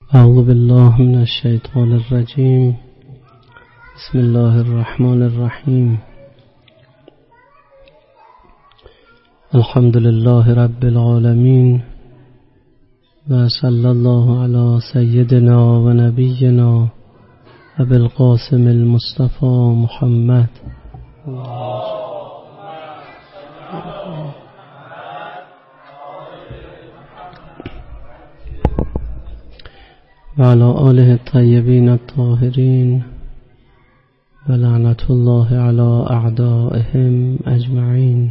اعوذ بالله من الشیطان الرجیم. بسم الله الرحمن الرحیم. الحمد لله رب العالمین و صلی الله علی سیدنا و نبینا ابی القاسم المصطفى محمد و علی آله الطیبین الطاهرین و لعنت الله علی اعدائهم اجمعین.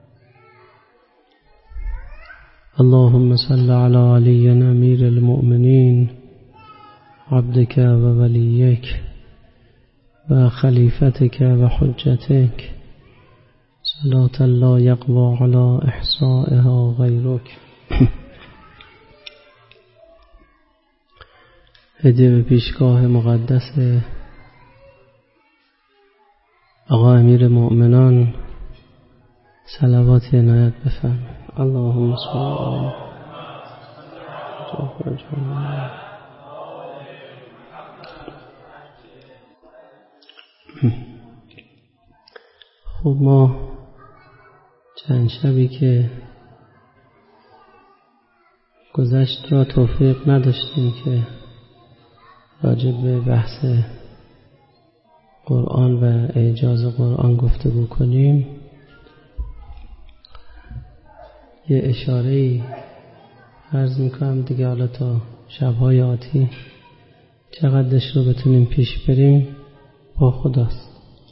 اللهم صل علی علی امیر المؤمنین عبدك و ولیک و خلیفتك و حجتك صلاة لا یقوی علی احصائها غیرک. هدیه به پیشگاه مقدس آقا امیر مؤمنان صلوات عنایت بفرمایید. اللهم صل علی خب ما چند شبی که گذشت را توفیق نداشتیم که راجع به بحث قرآن و اعجاز قرآن گفتگو کنیم. یه اشاره‌ای عرض میکنم دیگه، حالا تا شب‌های آتی چقدرش رو بتونیم پیش بریم با خداست.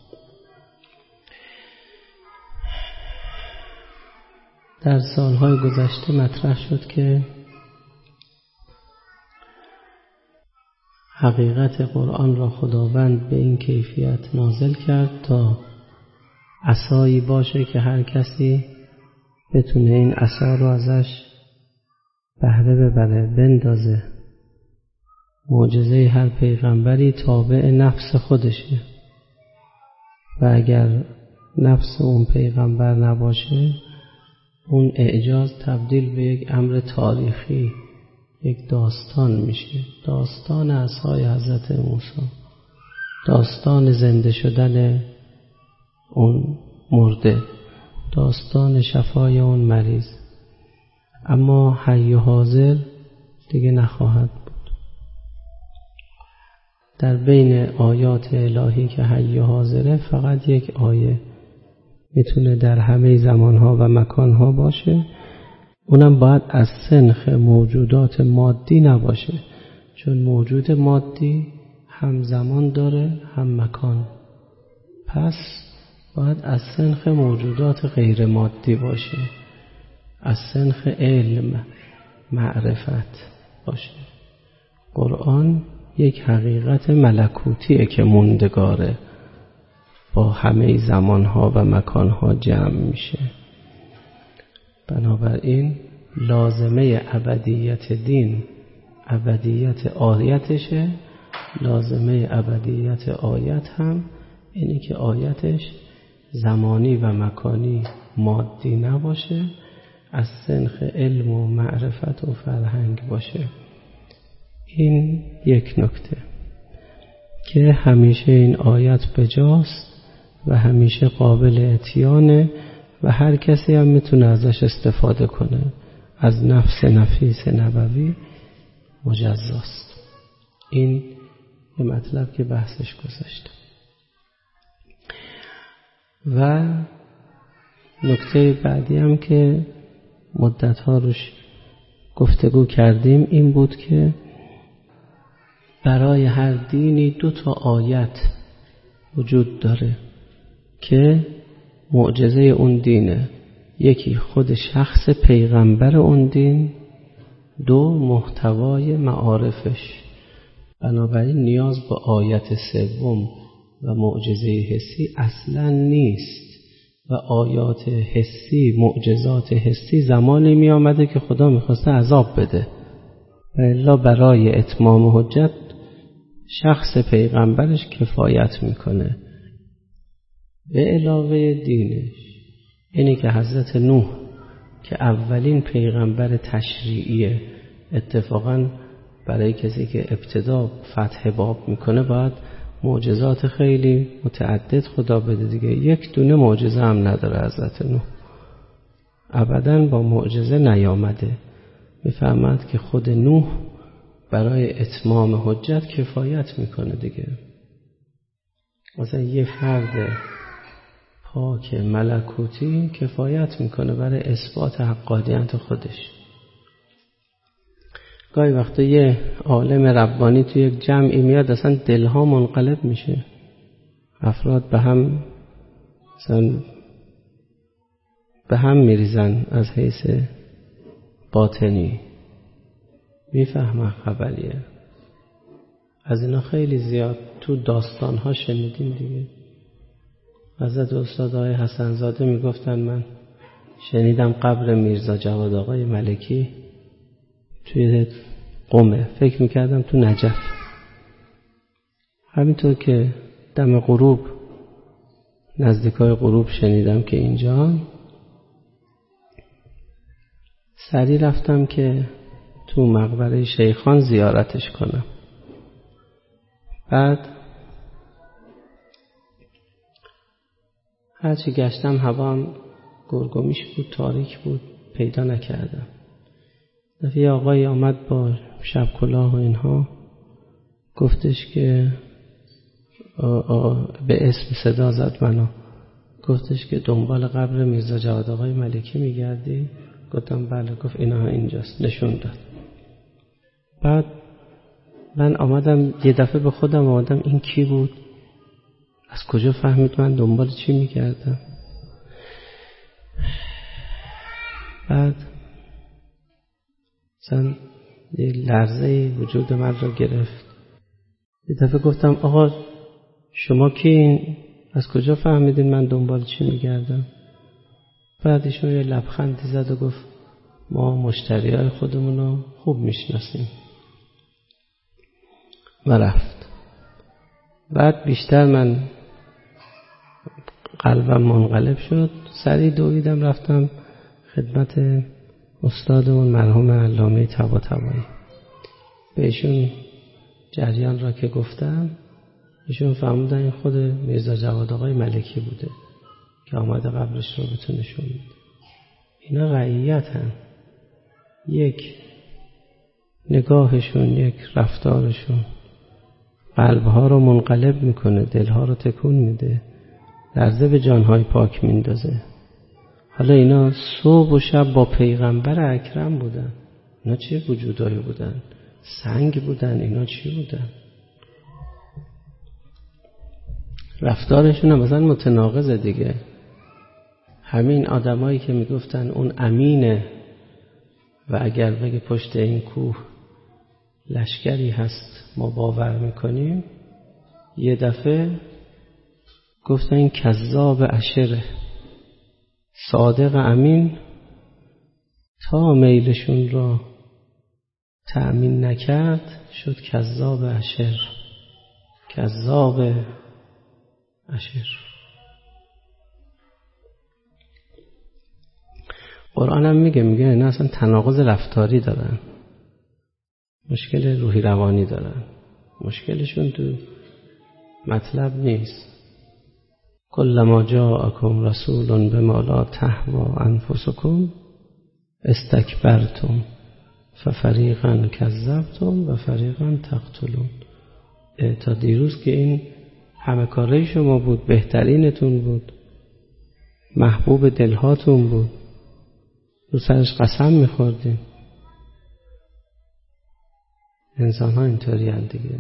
در سالهای گذشته مطرح شد که حقیقت قرآن را خداوند به این کیفیت نازل کرد تا عصایی باشه که هر کسی بتونه این عصا رو ازش بهره ببره، بندازه. معجزه هر پیغمبری تابع نفس خودشه و اگر نفس اون پیغمبر نباشه اون اعجاز تبدیل به یک امر تاریخی، یک داستان میشه. داستان عصای حضرت موسی، داستان زنده شدن اون مرده، داستان شفای اون مریض. اما حی و حاضر دیگه نخواهد بود. در بین آیات الهی که حی و حاضره فقط یک آیه میتونه در همه زمانها و مکانها باشه، اونم باید از سنخ موجودات مادی نباشه، چون موجود مادی هم زمان داره هم مکان. پس باید از سنخ موجودات غیر مادی باشه، از سنخ علم، معرفت باشه. قرآن یک حقیقت ملکوتیه که موندگاره، با همه زمانها و مکانها جمع میشه. بنابراین لازمه ابدیت دین ابدیت آیتشه، لازمه ابدیت آیت هم اینه که آیتش زمانی و مکانی مادی نباشه، از سنخ علم و معرفت و فرهنگ باشه. این یک نکته که همیشه این آیت بجاست و همیشه قابل اتیانه و هر کسی هم میتونه ازش استفاده کنه. از نفس نفیس نبوی مجزاست. این یه مطلب که بحثش گذاشته. و نکته بعدی هم که مدت‌ها روش گفتگو کردیم این بود که برای هر دینی 2 آیت وجود داره که معجزه اون دینه. یکی خود شخص پیغمبر اون دین، 2 محتوای معارفش. بنابراین نیاز به آیت سوم و معجزه حسی اصلا نیست. و آیات حسی، معجزات حسی زمانی می آمده که خدا میخواسته عذاب بده و الا برای اتمام حجت شخص پیغمبرش کفایت میکنه. به علاوه دینش اینه که حضرت نوح که اولین پیغمبر تشریعیه، اتفاقا برای کسی که ابتدا فتح باب میکنه باید معجزات خیلی متعدد خدا بده دیگه. یک دونه معجزه هم نداره حضرت نوح، ابداً با معجزه نیامده. میفهمد که خود نوح برای اتمام حجت کفایت میکنه دیگه. مثلا یه فرد پاک ملکوتی کفایت میکنه برای اثبات حقانیت خودش. گاهی وقتا یه عالم ربانی توی یک جمعی میاد اصلا دلها منقلب میشه، افراد به هم میریزن از حیث باطنی، میفهمه خبریه. از اینا خیلی زیاد تو داستانها شنیدیم دیگه. حضرت استاد آقای حسن زاده میگفتن من شنیدم قبر میرزا جواد آقای ملکی توی قمه، فکر میکردم تو نجف. همینطور که دم غروب نزدیکای غروب شنیدم که اینجا، سریع رفتم که تو مقبره شیخان زیارتش کنم. بعد هرچی گشتم هوا هم گرگومیش بود، تاریک بود، پیدا نکردم. دفعه آقای آمد با شب کلاه و اینها، گفتش که به اسم صدا زد منو، گفتش که دنبال قبر میرزا جواد آقای ملکی میگردی؟ گفتم بله. گفت اینا اینجاست، نشون داد. بعد من آمدم یه دفعه به خودم آمدم این کی بود؟ از کجا فهمید من دنبال چی میگردم؟ بعد مثلا یه لرزه وجود من رو گرفت. یه دفعه گفتم آقا شما کی؟ از کجا فهمیدین من دنبال چی میگردم؟ بعد ایشون یه لبخندی زد و گفت ما مشتریای خودمون رو خوب میشناسیم و رفت. بعد بیشتر من قلبم منقلب شد، سریع دویدم رفتم خدمت استادمون مرحوم علامه طباطبایی. به ایشون جریان را که گفتم، ایشون فهمیدن این خود میرزا جواد آقای ملکی بوده که آمده قبرش رو بهتون نشون میده. اینا رعیت هم، یک نگاهشون، یک رفتارشون قلبها رو منقلب میکنه، دلها رو تکون میده، لرزه به جانهای پاک میندازه. حالا اینا صبح و شب با پیغمبر اکرم بودن. اینا چه وجودایی بودن؟ سنگ بودن؟ اینا چی بودن؟ رفتارشون هم مثلا متناقضه دیگه. همین آدمایی که میگفتن اون امینه و اگر بگه پشت این کوه لشکری هست ما باور میکنیم، یه دفعه گفتن این کذاب اشره. صادق امین تا میلشون را تأمین نکرد شد کذاب اشر. کذاب اشر. قرآن هم میگه اینا اصلا تناقض رفتاری دارن، مشکل روحی روانی دارن، مشکلشون تو مطلب نیست. کلما جاءکم رسول بما لا تهوی انفسکم استکبرتم ففریقا کذبتم و فریقا تقتلون. تا دیروز که این همه کاره شما بود، بهترینتون بود، محبوب دلهاتون بود، رو سرش قسم میخوردیم. انسان ها اینطوری هستند دیگه،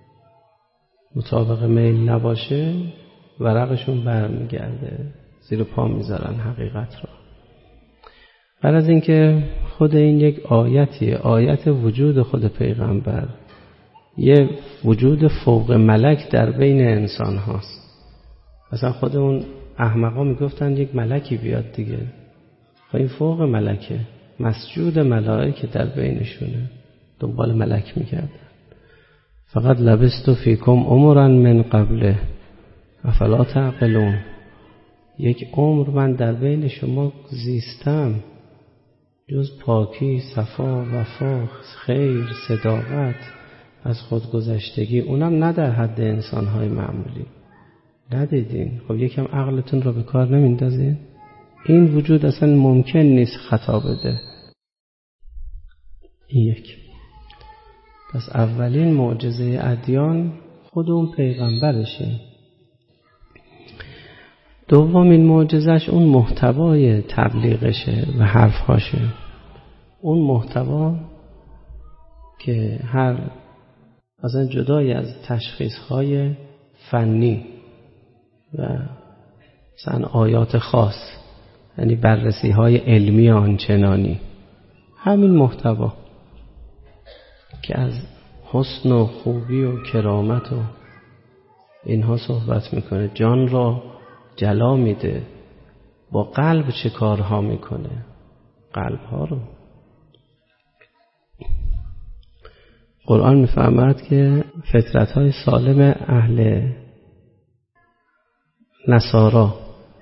مطابق میل نباشه ورقشون برمیگرده، زیر پا میذارن حقیقت رو. بعد از اینکه خود این یک آیتیه، آیت وجود خود پیغمبر، یه وجود فوق ملک در بین انسان هاست. مثلا خود اون احمقا میگفتن یک ملکی بیاد دیگه، و این فوق ملکه، مسجود ملائکه در بینشونه، دنبال ملک میکردن. فقط لبست فیکم عمرا من قبله افلا تعقلون. یک عمر من در بین شما زیستم، جز پاکی، صفا، وفا، خیر، صداقت، از خودگذشتگی، اونم نه در حد انسانهای معمولی. ندیدین؟ خب یکم عقلتون رو به کار نمیندازین؟ این وجود اصلا ممکن نیست خطا بده. این یک. پس اولین معجزه ادیان خود اون پیغمبرشه. دومین معجزش اون محتوای تبلیغشه و حرفهاشه. اون محتوا که هر اصلا جدای از تشخیصهای فنی و مثلا آیات خاص، یعنی بررسی‌های علمی آنچنانی، همین محتوا که از حسن و خوبی و کرامت و اینها صحبت میکنه، جان را جلا میده، با قلب چه کارها میکنه، قلبها رو. قرآن میفرماید که فطرت‌های سالم اهل نصارا،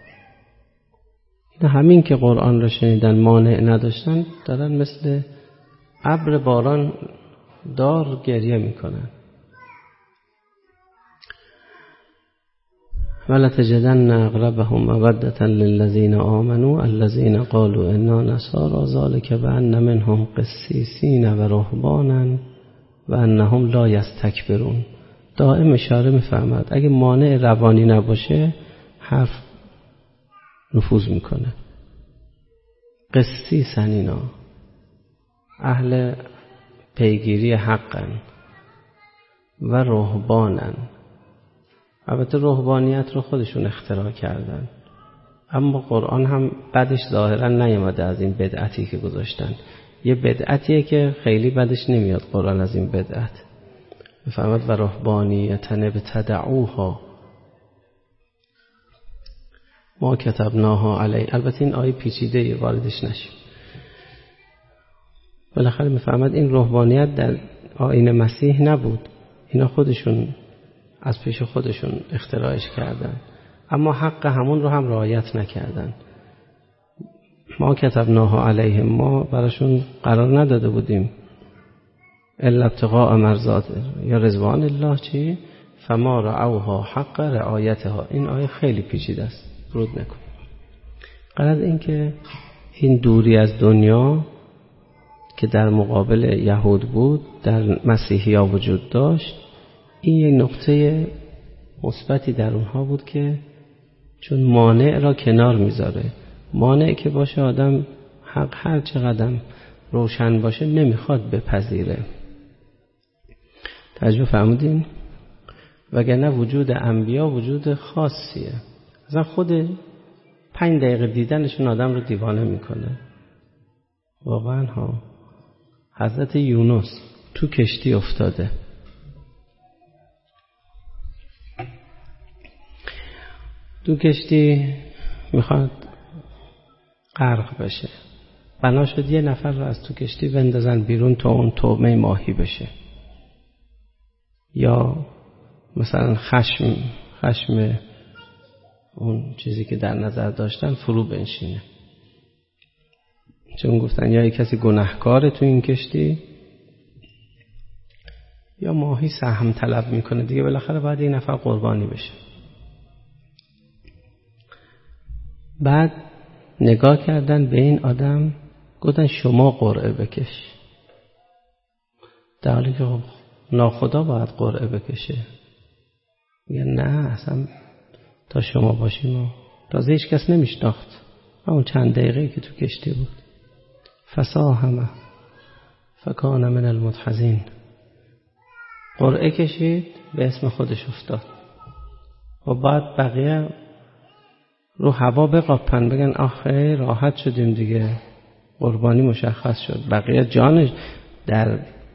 همین که قرآن رو شنیدن مانع نداشتن، دارن مثل ابر باران دار گریه میکنن. ولتجدن اقربهم مودة للذین آمنوا الذین قالوا انا نصارى ذلك بأن منهم قسیسین و رهبانا و انهم لا یستکبرون. دائم اشاره میفرماد اگه مانع روانی نباشه حرف نفوذ میکنه. قسیسن، اینا اهل پیگیری حقن و رهبانن. البته رهبانیت رو خودشون اختراع کردن، اما قرآن هم بدش ظاهرا نیامده از این بدعتی که گذاشتن. یه بدعتیه که خیلی بدش نمیاد قرآن از این بدعت. بفرماد و رهبانیتن ابتدعوها ما کتبناها علی. البته این آیه پیچیده، واردش نشیم. بالاخره میفهمد این رهبانیت در آیین مسیح نبود، اینا خودشون از پیش خودشون اختراعش کردن، اما حق همون رو هم رعایت نکردن. ما کتبناها علیهم، ما براشون قرار نداده بودیم الا ابتغاء مرضات یا رضوان الله چی؟ فما رعوها حق رعایتها. این آیه خیلی پیچیده است، رود نکن. غرض این که این دوری از دنیا که در مقابل یهود بود در مسیحی ها وجود داشت، این یک نقطه مثبتی در اونها بود که چون مانع را کنار میذاره. مانع که باشه آدم حق هر چقدر روشن باشه نمیخواد بپذیره. توجه فرمودین؟ وگرنه وجود انبیا وجود خاصیه. اصلا خود 5 دقیقه دیدنشون آدم رو دیوانه میکنه. واقعا ها. حضرت یونس تو کشتی افتاده، تو کشتی میخواد غرق بشه، بنا شد یه نفر رو از تو کشتی بندازن بیرون تا اون طعمه ماهی بشه، یا مثلا خشم اون چیزی که در نظر داشتن فرو بنشینه. چون گفتن یا کسی گناهکاره تو این کشتی یا ماهی سهم طلب میکنه دیگه، بالاخره باید این نفر قربانی بشه. بعد نگاه کردن به این آدم، گفتن شما قرعه بکش، در حالی که ناخدا باید قرعه بکشه. میگه نه اصلا تا شما باشیم. و تازه هیچ کس نمیشناخت اون چند دقیقه که تو کشتی بود. فساهم فکان من المدحضین، قرعه کشید، به اسم خودش افتاد. و بعد بقیه رو هوا بقاپن، بگن آخه راحت شدیم دیگه، قربانی مشخص شد. بقیه جانش در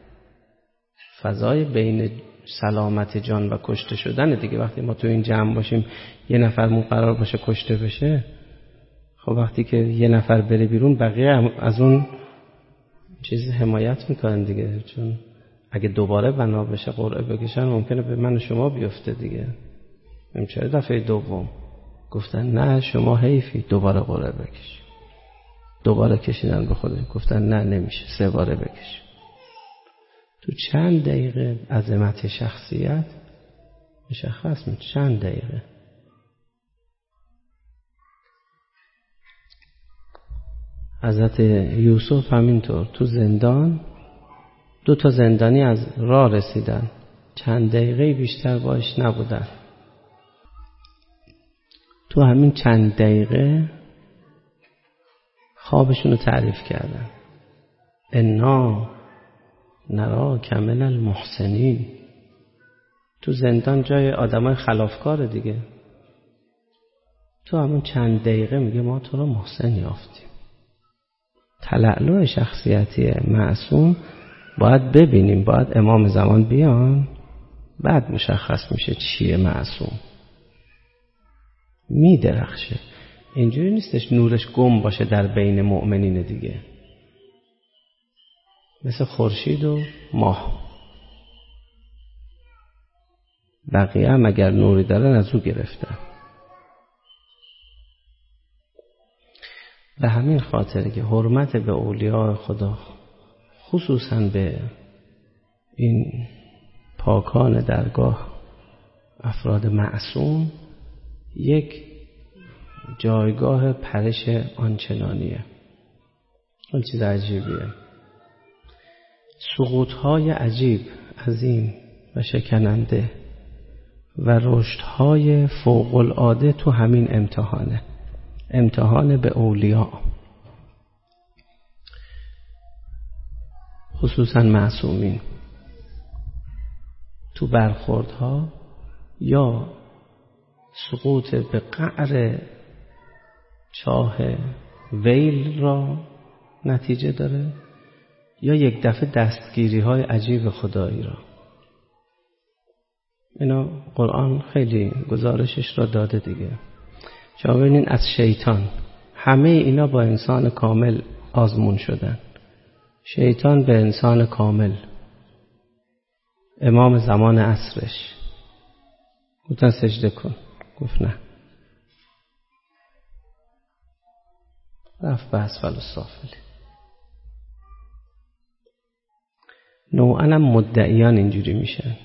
فضای بین سلامت جان و کشته شدن دیگه. وقتی ما تو این جمع باشیم یه نفرمون قرار باشه کشته بشه، خب وقتی که یه نفر بره بیرون بقیه از اون چیز حمایت میکنن دیگه. چون اگه دوباره بنا بشه قرعه بکشن ممکنه به من و شما بیفته دیگه. چرا دفعه دوم گفتن نه شما حیفی دوباره قرعه بکش. دوباره کشیدن به خودش، گفتن نه نمیشه، 3 باره بکش. تو چند دقیقه عظمت شخصیت مشخص میشه. چند دقیقه. حضرت یوسف همینطور تو زندان 2 تا زندانی از راه رسیدن، چند دقیقه بیشتر باش نبودن. تو همین چند دقیقه خوابشون رو تعریف کردن. انا نراک من المحسنین. تو زندان جای آدمای خلافکار دیگه، تو همون چند دقیقه میگه ما تو رو محسن یافتیم. تلألؤ شخصیتی معصوم باید ببینیم، باید امام زمان بیان، بعد مشخص میشه چیه معصوم. میدرخشه. اینجوری نیستش نورش گم باشه در بین مؤمنین دیگه، مثل خورشید و ماه. بقیه هم اگر نوری دارن از او گرفتن. به همین خاطر که حرمت به اولیاء خدا، خصوصا به این پاکان درگاه، افراد معصوم، یک جایگاه پرش آنچنانیه. اون چیز عجیبیه. سقوط‌های عجیب، عظیم و شکننده و رشدهای فوق العاده تو همین امتحانه. امتحان به اولیاء، خصوصا معصومین، تو برخوردها یا سقوط به قعر چاه ویل را نتیجه داره، یا یک دفعه دستگیری های عجیب خدایی را. اینا قرآن خیلی گزارشش را داده دیگه. شما ببینین از شیطان، همه اینا با انسان کامل آزمون شدن. شیطان به انسان کامل، امام زمان عصرش، گفتن سجده کن، گفت نه، رفت به اسفل السافلین. نوعاً مدعیان اینجوری میشن،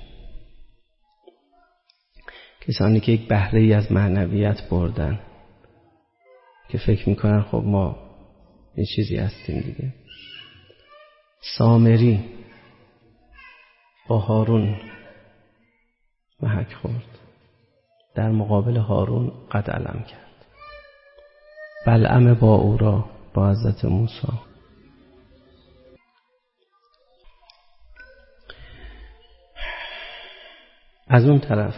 کسانی که یک بهره‌ای از معنویت بردن، که فکر میکنن خب ما یه چیزی هستیم دیگه. سامری با هارون محک خورد، در مقابل هارون قد علم کرد. بلعم با او را با حضرت موسی. از اون طرف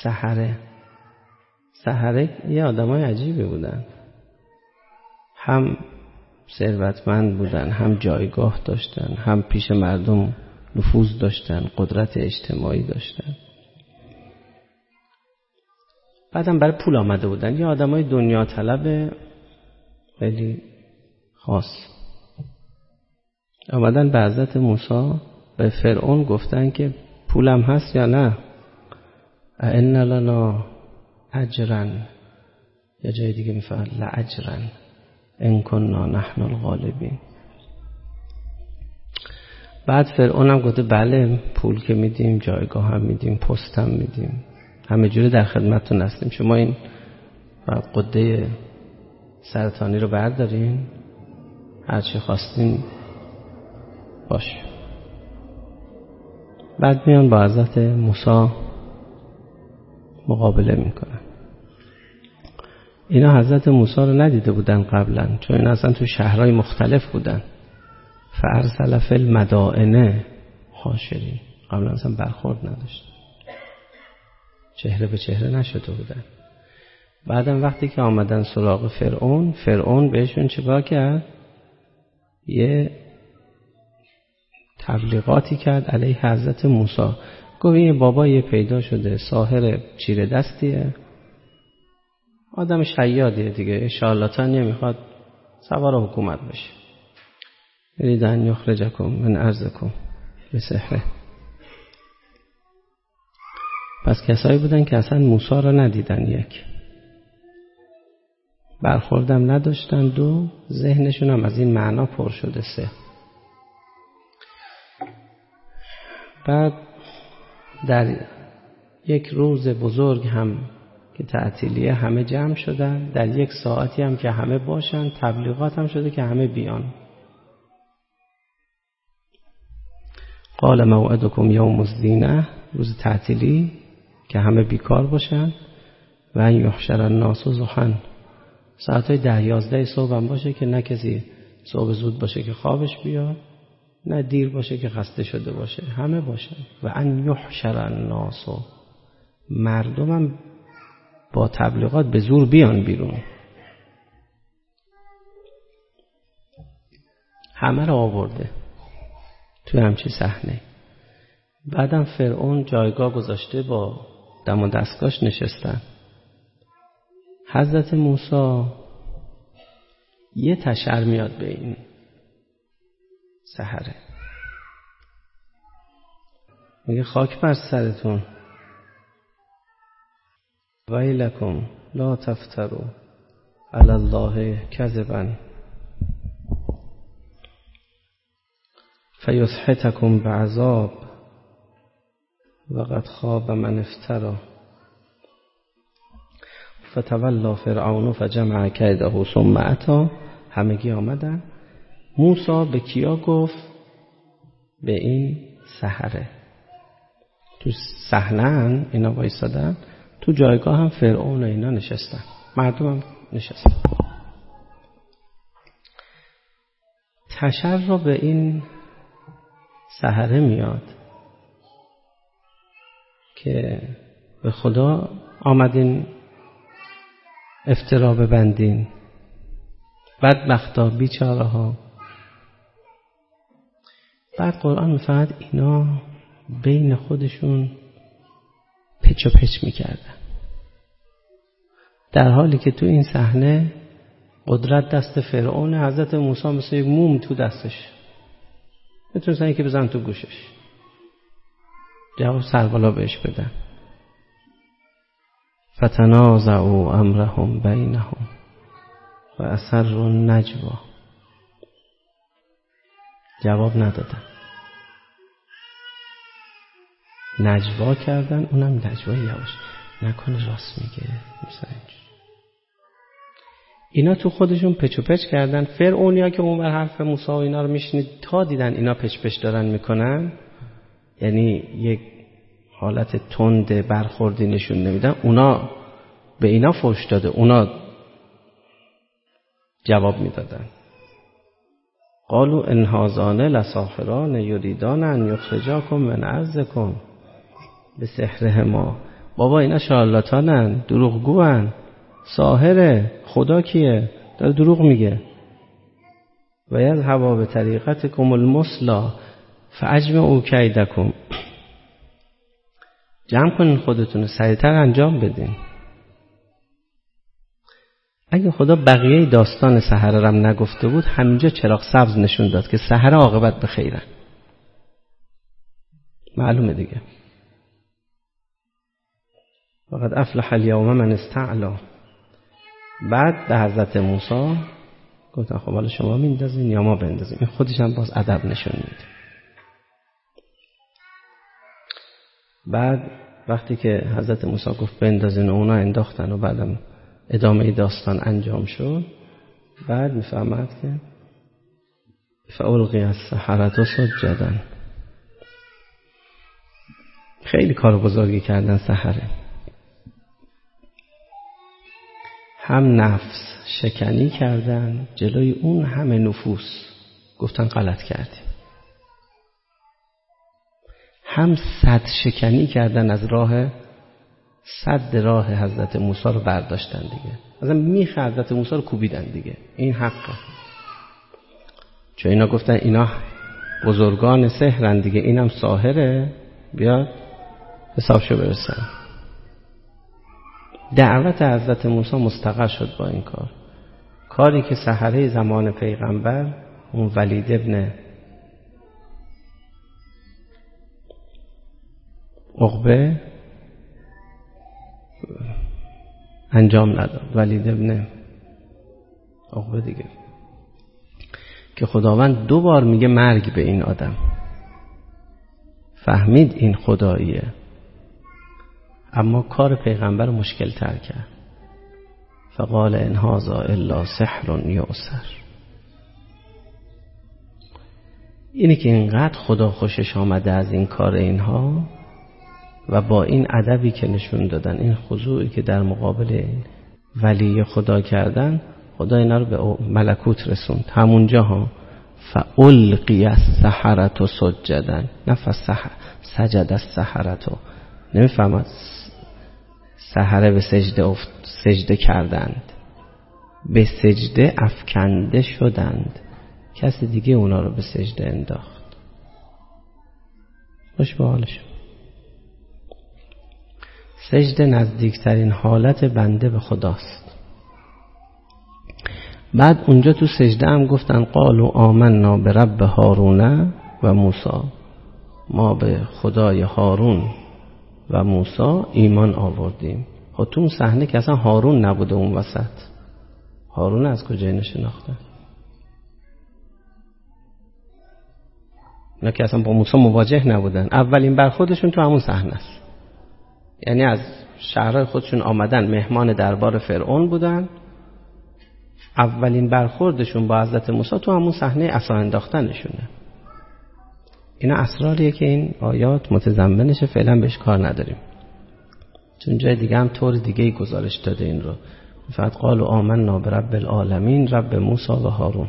سحره یه آدمای عجیبی بودن، هم ثروتمند بودن، هم جایگاه داشتن، هم پیش مردم نفوذ داشتن، قدرت اجتماعی داشتن. بعدم برای پول آمده بودن، یه آدمای دنیا طلب خیلی خاص. آمدن به حضرت موسی، به فرعون گفتن که پولم هست یا نه؟ ان لنا اجرا، یا جای دیگه میفرد لاجرا ان كنا نحن الغالبین. بعد فرعون هم گفته بله، پول که میدیم، جایگاه هم میدیم، پست هم میدیم، همه جوری در خدمتتون هستیم. شما این قده سرطانی رو بردارین، هر چی خواستین باش. بعد میان با حضرت موسی مقابله میکنن. اینا حضرت موسی رو ندیده بودن قبلا، چون اینا اصلا تو شهرهای مختلف بودن. فارسل فی المدائن حاشرین، قبلا اصلا برخورد نداشت، چهره به چهره نشده بودن. بعدم وقتی که آمدن سراغ فرعون بهشون چیکار کرد؟ یه تبلیغاتی کرد علیه حضرت موسی. گفت این بابایی پیدا شده، ساحر چیره دستیه، آدم شیادیه دیگه، شارلاتانیه، میخواد سوار حکومت بشه. یرید ان یخرجکم من ارضکم بسحره. پس کسایی بودن که اصلا موسی را ندیدن. یک برخوردم نداشتند و ذهنشون هم از این معنا پر شده. 3. بعد در یک روز بزرگ هم که تعطیلیه همه جمع شدن، در یک ساعتی هم که همه باشن، تبلیغات هم شده که همه بیان. قال موعدکم یوم الزینه، روز تعطیلی که همه بیکار باشن. و ان یحشر الناس ضحی، ساعتهای 10-11 صبح هم باشه که نه کسی صبح زود باشه که خوابش بیاد، نه دیر باشه که خسته شده باشه، همه باشن. و ان یحشر الناس، مردم هم با تبلیغات به زور بیان بیرون. همه رو آورده توی همچین صحنه. بعدم فرعون جایگاه گذاشته، با دم و دستگاش نشستن. حضرت موسی یه تشر میاد به این سحره، میگه خاک بر سرتون، ویلکم لا تفتروا علی الله کذبا فیسحتکم بعذاب وقد خاب من افترا. فتولا فرعون فجمع کیده ثم اتی. همگی آمدن. موسی به کیا گفت؟ به این سحره. تو صحنه اینا وایسادن، تو جایگاه هم فرعون و اینا نشستن، مردم هم نشستن. تشر رو به این سحره میاد که به خدا آمدین افترا ببندین، بدبختا بیچاره ها. بعد قرآن میفرماید اینا بین خودشون پچ و پچ میکردن، در حالی که تو این صحنه قدرت دست فرعون، حضرت موسی مثل یک موم تو دستش، میتونستن یکی بزن تو گوشش، جواب سربالا بهش بدن. فتنازعوا امرهم بینهم و اسروا النجوا، جواب ندادن، نجوا کردن. اونم نجوا یواش، نکنه راست میگه مثلا. اینا تو خودشون پچ و پچ کردن. فرعونیا که اونور حرف موسی و اینا رو میشنید، تا دیدن اینا پچ پچ دارن میکنن، یعنی یک حالت تند برخوردی نشون نمیدن، اونا به اینا فحش داده، اونا جواب میدادن. قالوا ان هذان لساحران یریدان ان یخرجاکم من ارضکم بسحرهما. بابا اینا شارلاتانن، دروغگوان، ساحره، خدا کیه؟ داره دروغ میگه. و یذهبا بطریقتکم المثلی فاجمعوا کیدکم، جمع کنین خودتون، سریعتر انجام بدین. اگه خدا بقیه داستان سحره رم نگفته بود، همینجا چراغ سبز نشون داد که سحره عاقبت به خیرن. معلومه دیگه. وقد افلح الیوم من استعلا. بعد به حضرت موسی گفتن خب حالا شما میندازین یا ما بندازیم. این خودش هم باز ادب نشون میده. بعد وقتی که حضرت موسی گفت بندازین و اونا انداختن و بعدم ادامه داستان انجام شد، بعد میفهمد که فالقی السحرة سجدا. خیلی کار بزرگی کردن سحره. هم نفس شکنی کردن جلوی اون همه نفوس، گفتن غلط کردیم. هم صد شکنی کردن، از صد راه حضرت موسی رو برداشتن دیگه. مثلا میخ حضرت موسی رو کوبیدن دیگه. این حقه، چون اینا گفتن اینا بزرگان سحرن دیگه، اینم ساحره، بیاد حسابشو برسن. دعوت حضرت موسی مستقر شد با این کاری که سحره زمان پیغمبر اون ولید ابن عقبه انجام نداد. ولید ابن عقبه دیگه که خداوند 2 بار میگه مرگ به این آدم. فهمید این خداییه، اما کار پیغمبر مشکل تر کرد. فقال ان هذا الا سحر یؤثر. اینی که اینقدر خدا خوشش آمده از این کار اینها و با این ادبی که نشون دادن، این خضوعی که در مقابل ولی خدا کردن، خدا اینا رو به ملکوت رسوند. همونجا ها فالقی السحرة سجدا، نه سجد السحرة. نمیفهمد سحره به سجده کردند، به سجده افکنده شدند. کسی دیگه اونا رو به سجده انداخت. خوش به حالشون. سجده نزدیکترین حالت بنده به خداست. بعد اونجا تو سجده هم گفتن قالوا آمنا برب هارون و موسی، ما به خدای هارون و موسی ایمان آوردیم. خب تو اون صحنه که اصلا هارون نبوده اون وسط، هارون از کجا اینو شناخته؟ اونا که اصلا با موسی مواجه نبودن. اولین برخوردشون تو همون صحنه است. یعنی از شهرهای خودشون آمدن، مهمان دربار فرعون بودن. اولین برخوردشون با حضرت موسی تو همون صحنه عصا انداختنشونه. اینا اسراریه که این آیات متضمنشه، فعلا بهش کار نداریم چون جای دیگه هم طور دیگه گزارش داده این رو. فقط قالوا آمنا برب العالمین رب موسی و هارون.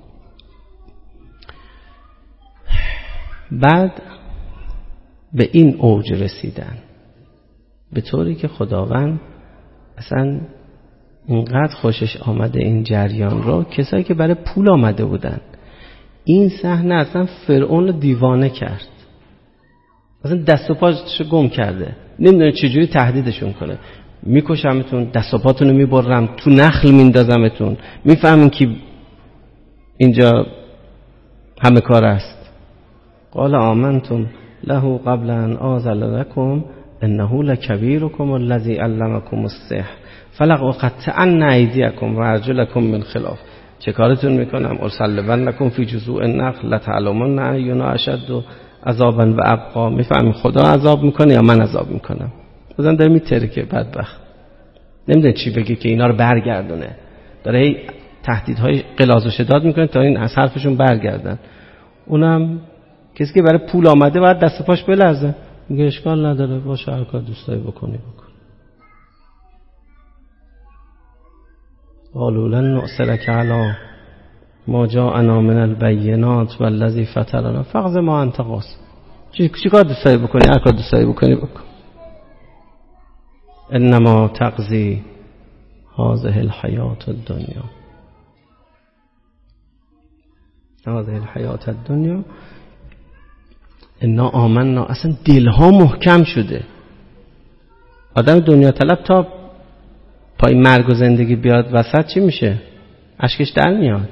بعد به این اوج رسیدن، به طوری که خداوند اصلا اینقدر خوشش آمده این جریان رو، کسایی که برای پول آمده بودن، این صحنه اصلا فرعون رو دیوانه کرد. اصلا دست و پاش گم کرده، نمیدونه چجوری تهدیدشون کنه. میکشمتون، دست و پاتون رو میبرم، تو نخل میندازمتون. میفهمین که اینجا همه کار است. قال آمنتم له قبل ان آذن لكم انه لکبیرکم الذی علمکم السحر فلأقطعن ایدیکم و ارجلکم من خلاف. چه کارتون میکنم؟ ارسلنکم فی جذوع النخل لتعلمن اینا اشد عذابا و ابقا. میفهمی خدا عذاب میکنه یا من عذاب میکنم؟ خدا داره میترکه بدبخت، نمیدونه چی بگه که اینا رو برگردونه. داره تهدیدهای غلاظ و شداد میکنه تا این از حرفشون برگردن. اونم کسی که برای پول آمده باید دست پاش بلرزه. میگه اشکال نداره، باشه هر کار دوست داری بکنی بکن. قالوا لن نؤثرك على ما جاءنا من البینات والذی فطرنا فاقض ما انت قاض. چی کار دوست داری بکنی؟ هر کار دوست داری بکنی بکن. انما تقضی هذه الحیات الدنیا، هذه الحیات الدنیا. انا آمنا، اصلا دلها محکم شده. آدم دنیا طلب تا پای مرگ و زندگی بیاد وسط چی میشه؟ اشکش در میاد.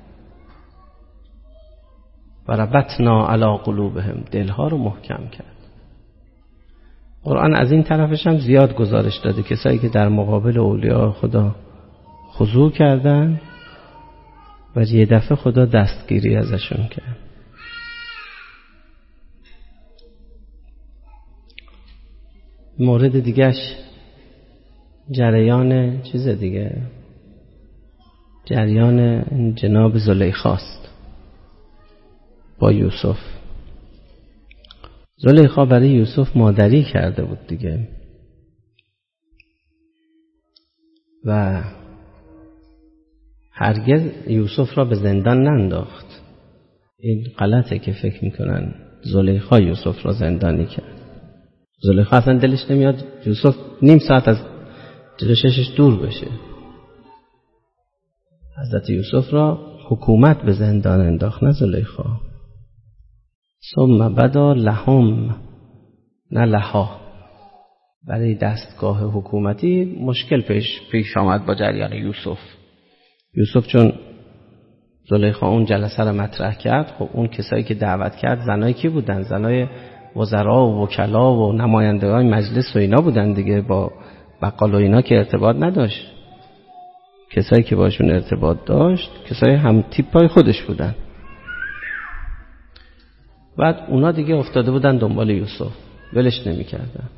و ربطنا علی قلوبهم، دلها رو محکم کرد. قرآن از این طرفش هم زیاد گزارش داده کسایی که در مقابل اولیاء خدا خضوع کردن و یه دفعه خدا دستگیری ازشون کرد. مورد دیگهش جریان چیز دیگه، جریان جناب زلیخاست با یوسف. زلیخا برای یوسف مادری کرده بود دیگه و هرگز یوسف را به زندان ننداخت. این غلطه که فکر میکنن زلیخا یوسف را زندانی کرد. زلیخا اصلا دلش نمیاد یوسف نیم ساعت از جلو چشش دور بشه. حضرت یوسف را حکومت به زندان انداخت، نه زلیخا. ثم بدا لهم، نه لها. برای دستگاه حکومتی مشکل پیش آمد با جریان یوسف چون زلیخا اون جلسه رو مطرح کرد. خب اون کسایی که دعوت کرد زنایی کی بودن؟ زنای وزرا و وکلا و نمایندگان مجلس و اینا بودن دیگه، با بقال و اینا که ارتباط نداشت. کسایی که باشون ارتباط داشت کسایی هم تیپای خودش بودن. بعد اونا دیگه افتاده بودن دنبال یوسف، ولش نمی‌کردن.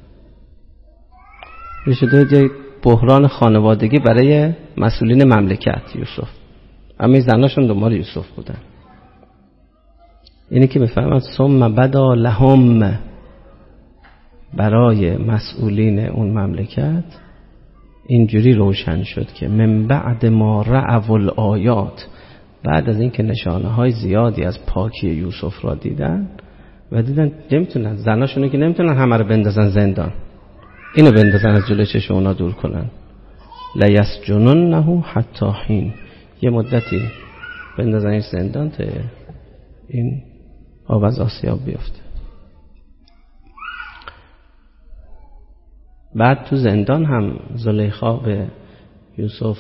شده یک بحران خانوادگی برای مسئولین مملکت یوسف. همه زناشون دنبال یوسف بودن. اینی که میفهمد ثم بدا لهم، برای مسئولین اون مملکت اینجوری روشن شد که من بعد ما رأوا الآیات، بعد از اینکه نشانه‌های زیادی از پاکی یوسف را دیدن و دیدن نمیتونن، زناشونو که نمیتونن همه رو بندازن زندان، اینو بندازن از جلوی چشم اونا دور کنن. لیسجننه حتی حین، یه مدتی بندازنش زندان تا این آب از آسیاب بیفته. بعد تو زندان هم زلیخا به یوسف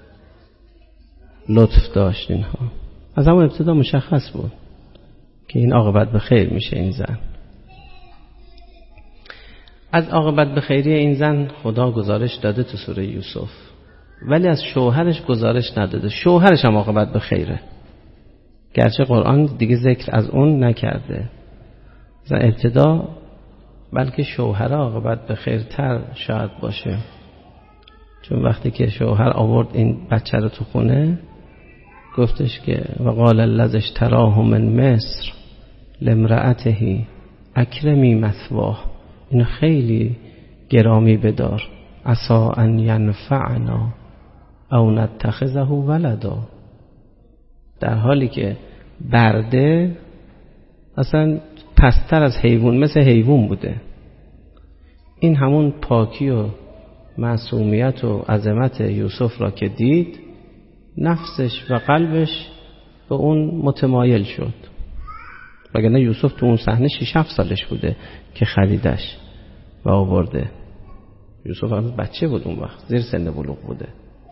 لطف داشت. اینها از همون ابتدا مشخص بود که این عاقبت به خیر میشه. این زن، از عاقبت به خیری این زن خدا گزارش داده تو سوره یوسف، ولی از شوهرش گزارش نداده. شوهرش هم عاقبت به خیره، گرچه قرآن دیگه ذکر از اون نکرده. از ابتدا بلکه شوهر عاقبت به خیرتر شاید باشه، چون وقتی که شوهر آورد این بچه رو تو خونه گفتش که وقال الذی اشتراه من مصر لامرأته اکرمی مثواه، اینو خیلی گرامی بدار، عسى ان ینفعنا او نتخذه ولدا. در حالی که برده اصلا پستر از حیوان، مثل حیوان بوده. این همون پاکی و معصومیت و عظمت یوسف را که دید، نفسش و قلبش به اون متمایل شد. وگرنه یوسف تو اون صحنه 6-7 سالش بوده که خریدش و آورده. یوسف هم بچه بود اون وقت، زیر سن بلوغ بوده.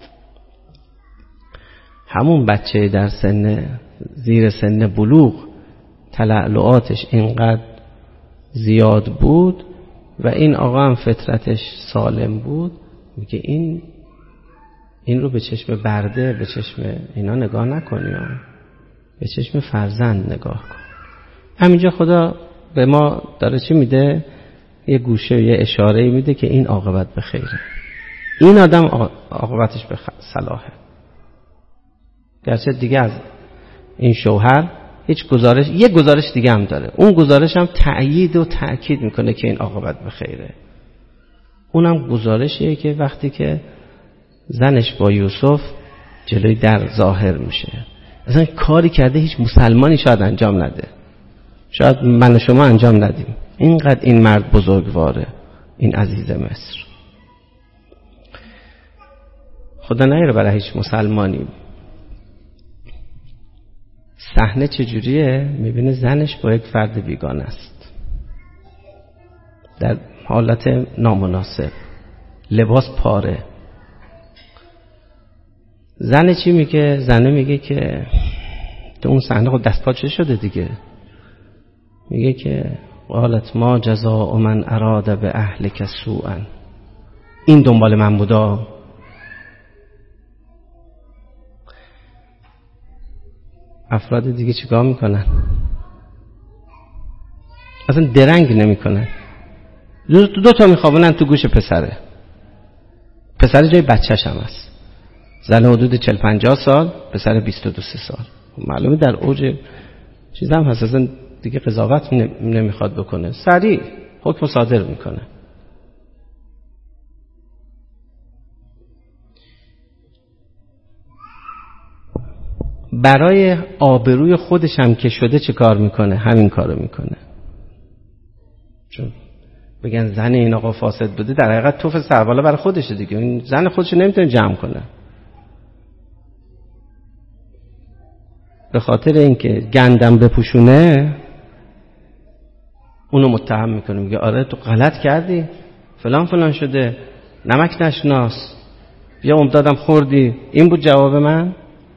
همون بچه در زیر سن بلوغ تلعلعاتش اینقدر زیاد بود و این آقا هم فطرتش سالم بود، میگه این رو به چشم برده، به چشم اینا نگاه نکنی، به چشم فرزند نگاه کن. همینجا خدا به ما داره چی میده؟ یه گوشه، یه اشاره میده که این عاقبت به خیره. این آدم عاقبتش به صلاحه. گرچه دیگه از این شوهر هیچ گزارش، یه گزارش دیگه هم داره، اون گزارش هم تأیید و تأکید میکنه که این عاقبت به خیره. اونم گزارشیه که وقتی که زنش با یوسف جلوی در ظاهر میشه، اصلا کاری کرده هیچ مسلمانی شاید انجام نده، شاید من و شما انجام ندیم. اینقدر این مرد بزرگواره، این عزیز مصر. خدا نیاره برای هیچ مسلمانی. صحنه چجوریه؟ میبینه زنش با یک فرد بیگانه است در حالت نامناسب، لباس پاره. زن چی میگه؟ زنه میگه که تو اون صحنه خود دست پاچه شده دیگه. میگه که قالت ما جزاء من اراد به اهلک سوءا، این دنبال من بودا. افراد دیگه چیکار میکنن؟ اصلا درنگ نمیکنن، دو تا میخوابونن تو گوش پسره. پسر جای بچه‌ش هم هست، زن حدود 40-50 سال، پسر 22-23 سال. معلومه در اوج چیز هم هست، اصلا دیگه قضاوت نمیخواد بکنه، سریع حکم صادر میکنه. برای آبروی خودش هم که شده چه کار میکنه؟ همین کارو میکنه. چون بگن زن این آقا فاسد بوده، در حقیقت توف سربالا برای خودشه دیگه. این زن خودش نمیتونه جمع کنه. به خاطر اینکه گندم بپوشونه اونو متهم میکنه، میگه آره تو غلط کردی، فلان فلان شده، نمک نشناس، یا امدادم خوردی. این بود جواب من.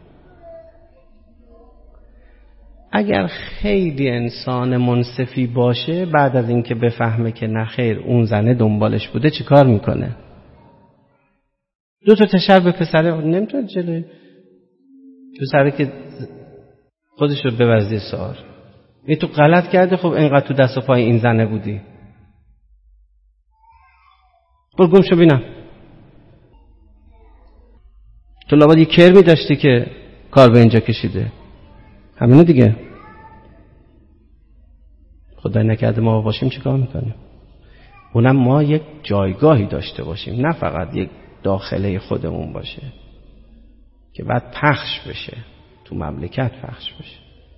اگر خیلی انسان منصفی باشه، بعد از اینکه بفهمه که نخیر اون زنه دنبالش بوده، چی کار میکنه؟ 2 تا تشر به پسره نمیتونه جلوی پسره که خودش رو ببرزی سوار. این تو غلط کرده، خب اینقدر تو دست و پای این زنه بودی، برو گم شو بینم. تو لابد یه کرمی داشتی که کار به اینجا کشیده. همینه دیگه. خدای نکرده ما باشیم چیکار میکنیم؟ اونم ما یک جایگاهی داشته باشیم، نه فقط یک داخله خودمون باشه که بعد پخش بشه، تو مملکت پخش بشه.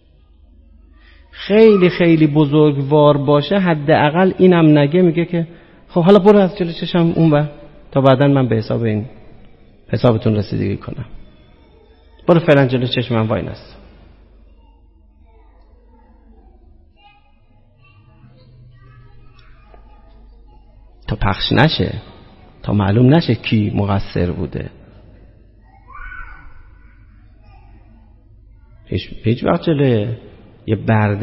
خیلی خیلی بزرگوار باشه، حداقل اینم نگه، میگه که خب حالا برو از جلوی چشم اونور تا بعداً من به حساب این حسابتون رسیدگی کنم. برو فعلا جلوی چشم من وای نست. تا پخش نشه، تا معلوم نشه کی مقصر بوده. هیچ وقت جلوی یه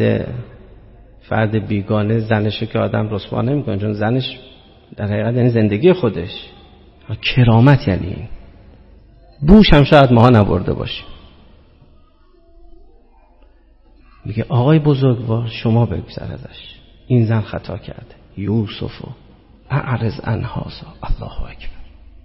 فرد بیگانه زنشو که آدم رسوا نمیکنه، چون زنش در حقیقت یعنی زندگی خودش. کرامت یعنی این. بوش هم شاید ماها نبرده باشه. میگه آقای بزرگوار شما بگذر ازش، این زن خطا کرده. یوسفو اعرض عن هذا، الله اکبر.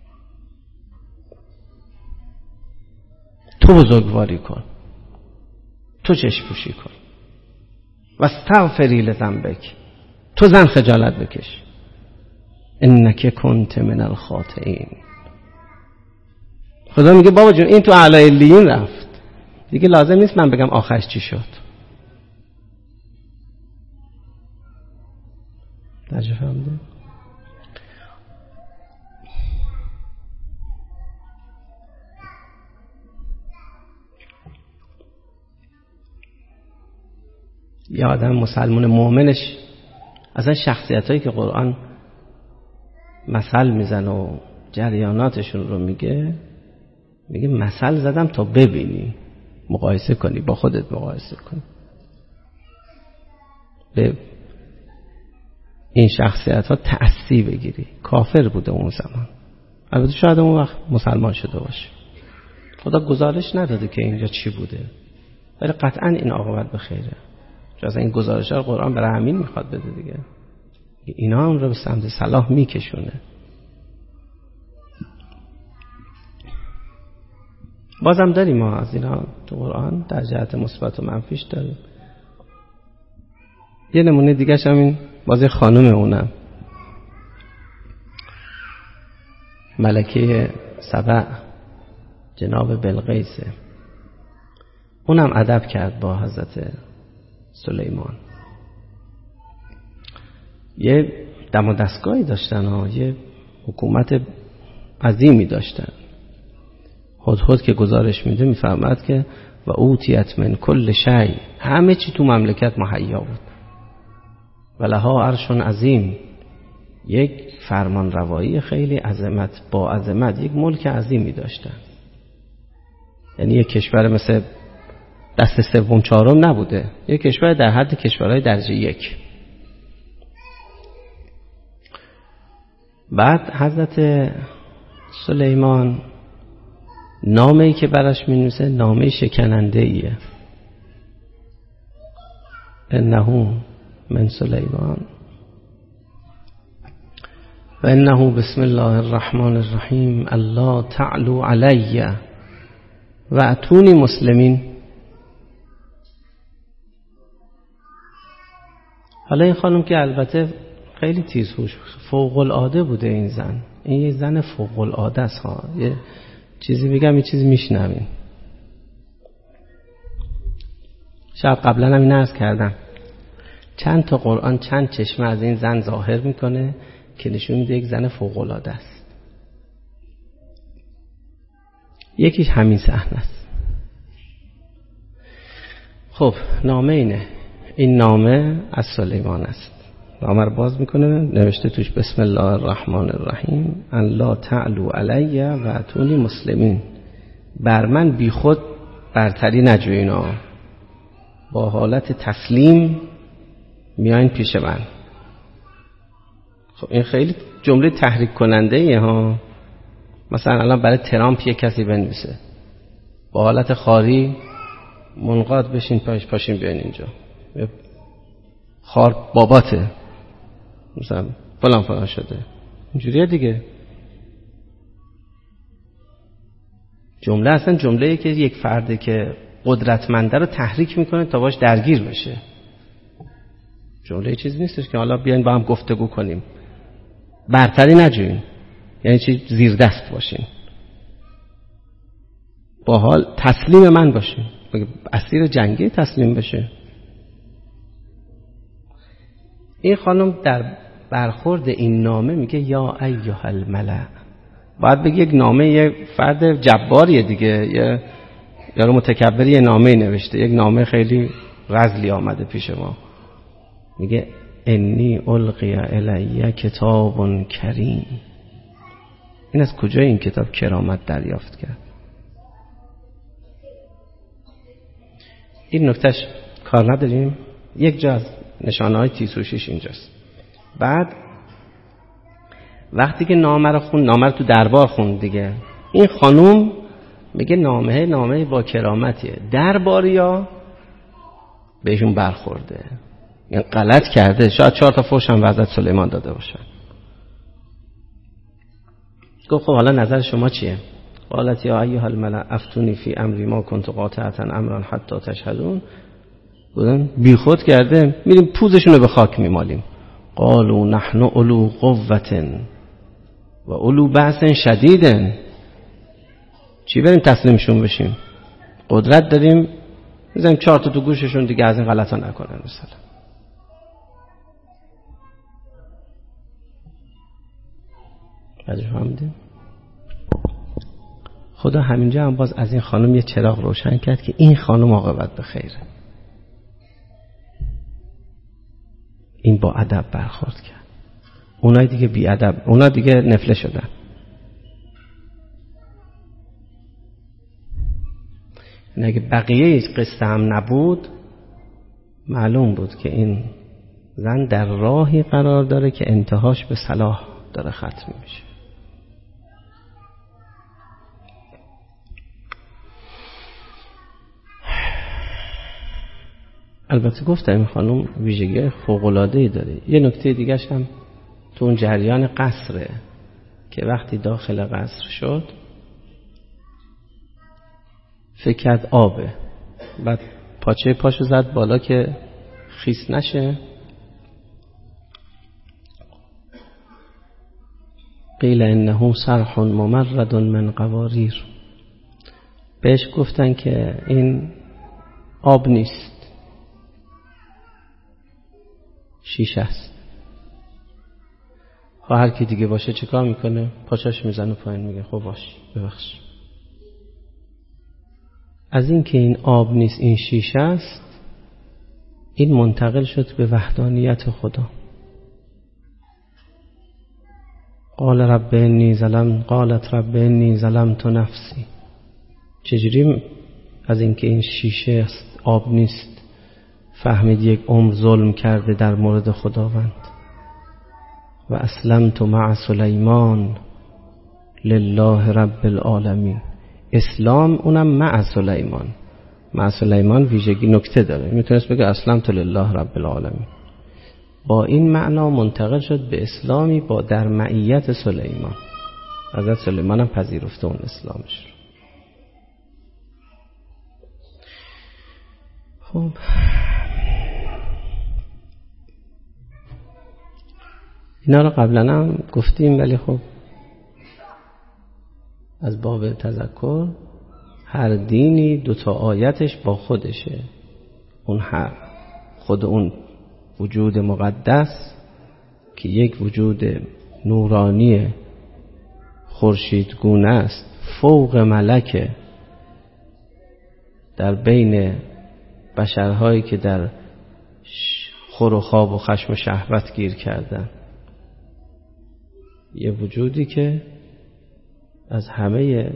تو بزرگواری کن، تو چشم پوشی کن و استغفری لذنبک، تو زن خجالت بکش، انک کنت من الخاطئین. خدا میگه بابا جون این تو اعلی علیین رفت، دیگه لازم نیست من بگم آخرش چی شد. درجه فهمده؟ یه آدم مسلمان مؤمنش اصلا شخصیتایی که قرآن مثل میزنه و جریاناتشون رو میگه مثل زدم تا ببینی، مقایسه کنی، با خودت مقایسه کنی. به این شخصیت ها تأثیر بگیری. کافر بوده اون زمان، البته شاید اون وقت مسلمان شده باشه، خدا گزارش نداده که اینجا چی بوده، ولی قطعا این عاقبت به خیره. چون این گزارش ها قرآن برای همین میخواد بده دیگه، اینا اون رو به سمت صلاح میکشونه. بازم داریم ما از اینا تو قرآن در جهت مثبت و منفیش داریم. یه نمونه دیگه همین بازی خانم اونم ملکه سبع جناب بلقیسه، اونم ادب کرد با حضرت سلیمان. یه دم و دستگاهی داشتن ها، یه حکومت عظیمی داشتن. هدهد که گزارش میده میفرماد که و اوتیت من کل شیء، همه چی تو مملکت مهیا بود. ولها عرش عظیم، یک فرمان روایی خیلی با عظمت، یک ملک عظیمی داشتن. یعنی یک کشور مثل دست سوم چهارم نبوده، یک کشور در حد کشورهای درجه 1. بعد حضرت سلیمان نامه‌ای که براش می‌نویسه نامه شکننده ایه. انه من سلیمان و انه بسم الله الرحمن الرحیم الله تعلو علی و اتونی مسلمین. حالا این خانم که البته خیلی تیزهوش، فوق العاده بوده این زن، این یه زن فوق العاده است ها. یه چیزی میگم یه چیزی میشنوین. شاید قبلا هم این عرض کردم چند تا قرآن چند چشمه از این زن ظاهر میکنه که نشون میده یک زن فوق العاده است. یکیش همین صحنه است. خب نامه اینه، این نامه از سلیمان است. نامه رو باز میکنه، نوشته توش بسم الله الرحمن الرحیم الله تعلو علی و اتونی مسلمین. بر من بی خود برتری نجوینا، با حالت تسلیم میاین پیش من. خب این خیلی جمله تحریک کننده ایه ها. مثلا الان برای ترامپ یک کسی بنویسه با حالت خاری منقاد بشین پاشین بیاین اینجا، خار باباته مثلا فلان شده، اینجوریه دیگه. جمله اصلا جمله‌ای که یک فرده که قدرتمنده رو تحریک میکنه تا باش درگیر بشه. جمله چیزی نیستش که حالا بیاین با هم گفتگو کنیم، برتری نجوین، یعنی چی زیر دست باشین، با حال تسلیم من باشین، اسیر جنگی تسلیم بشه. این خانم در برخورد این نامه میگه یا ایها الملأ، باید بگه یک نامه یک فرد جباریه دیگه، یه یارو متکبری یه نامه نوشته، یک نامه خیلی رذلی آمده پیش ما. میگه انی القی الی کتاب کریم. این از کجای این کتاب کرامت دریافت کرد؟ این نکتهش کار نداریم، یک جا از نشانه‌های تیسوشیش اینجاست. بعد وقتی که نامه رو تو دربار خوند دیگه، این خانوم میگه نامه با کرامتیه، درباریا بهشون برخورده، یعنی غلط کرده، شاید 4 تا فحش هم وزارت سلیمان داده باشه. گفت خب حالا نظر شما چیه؟ قالت یا ایها الملأ افتونی فی امری ما کنت قاطعة امرا حتی تشهدون. بودن بیخود کرده، میریم پوزشون رو به خاک میمالیم. قالوا نحن اولو قوة و اولو بأس شدید. چی بریم تسلیمشون بشیم؟ قدرت داریم، میزنیم 4 تا تو گوششون دیگه از این غلطا نکنن مثلا. فهمیدین؟ خدا همینجا هم باز از این خانم یه چراغ روشن کرد که این خانم عاقبت به خیره. این با ادب برخورد کرد، اونای دیگه بی ادب، اونا دیگه نفله شدن. اگه بقیه قصه هم نبود معلوم بود که این زن در راهی قرار داره که انتهاش به صلاح داره ختم میشه. البته گفتم این خانم ویژگی فوق‌العاده‌ای داره. یه نکته دیگه هم تو اون جریان قصره که وقتی داخل قصر شد فکر کرد آبه، بعد پاچه پاشو زد بالا که خیس نشه. قیل انه صرح ممرد من قواریر. بهش گفتن که این آب نیست، شیشه است. هر کی دیگه باشه چیکار میکنه؟ پاچاش میزنه پایین، میگه خب باش ببخش. از این که این آب نیست این شیشه است، این منتقل شد به وحدانیت خدا. قالت رب انی ظلمت نفسی. چجوری از این که این شیشه است آب نیست فهمید یک عمر ظلم کرده در مورد خداوند؟ و اسلمت مع سلیمان لله رب العالمین. اسلام اونم مع سلیمان. مع سلیمان ویژگی نکته داره، میتونست بگه اسلمت لله رب العالمین. با این معنا منتقل شد به اسلامی با در معیت سلیمان. حضرت سلیمان هم پذیرفته اون اسلامش رو. خب اینا رو قبلا هم گفتیم، ولی خب از باب تذکر، هر دینی 2 تا آیتش با خودشه. اون خود اون وجود مقدس که یک وجود نورانی خورشیدگونه است، فوق ملک، در بین بشرهایی که در خور و خواب و خشم و شهوت گیر کردن، یه وجودی که از همه